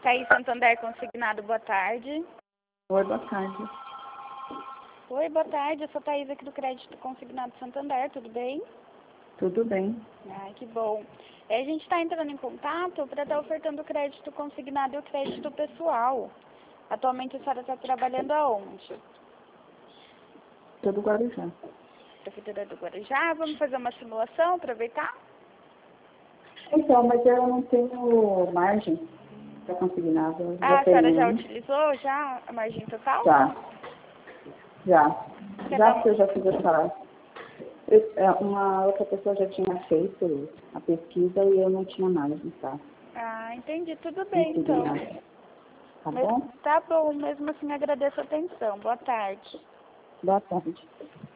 Thaís Santander Consignado, boa tarde. Oi, boa tarde. Oi, boa tarde. Eu sou a Thaís aqui do Crédito Consignado Santander, tudo bem? Tudo bem. Ai, que bom. A gente está entrando em contato para estar ofertando o crédito consignado e o crédito pessoal. Atualmente a senhora está trabalhando aonde? Tudo Guarujá. Prefeitura do Guarujá. Vamos fazer uma simulação, aproveitar? Então, mas eu não tenho margem para consignado. A senhora já um. utilizou já a margem total? Já. Quer Já dar que eu já fiz uma outra pessoa já tinha feito a pesquisa e eu não tinha margem, tá? Ah, entendi. Tudo bem, então. Tá bom? Tá bom. Mesmo assim, agradeço a atenção. Boa tarde. Boa tarde.